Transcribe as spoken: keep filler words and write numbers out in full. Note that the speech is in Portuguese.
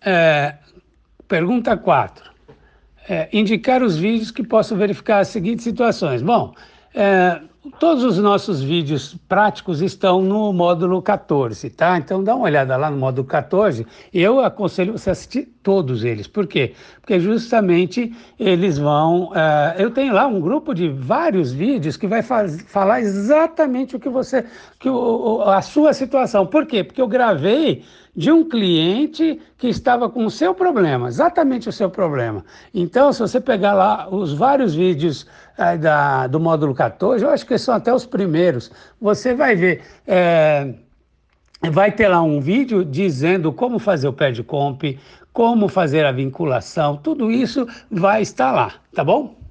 É, pergunta quatro. É, indicar os vídeos que possam verificar as seguintes situações. Bom, é, todos os nossos vídeos práticos estão no módulo quatorze, tá? Então dá uma olhada lá no módulo quatorze. Eu aconselho você a assistir todos eles. Por quê? Porque justamente eles vão... É, eu tenho lá um grupo de vários vídeos que vai faz, falar exatamente o que você... Que o, a sua situação. Por quê? Porque eu gravei de um cliente que estava com o seu problema, exatamente o seu problema. Então, se você pegar lá os vários vídeos eh, da, do módulo quatorze, eu acho que são até os primeiros, você vai ver, eh, vai ter lá um vídeo dizendo como fazer o pad comp, como fazer a vinculação, tudo isso vai estar lá, tá bom?